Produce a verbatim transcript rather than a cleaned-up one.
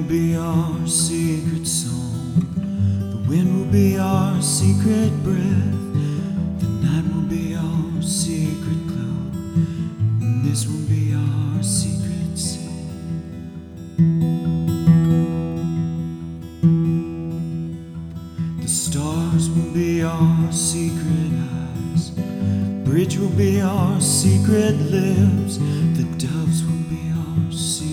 be our secret song. The wind will be our secret breath. The night will be our secret glow. And this will be our secret sin. The stars will be our secret eyes. Bridge will be our secret lips. The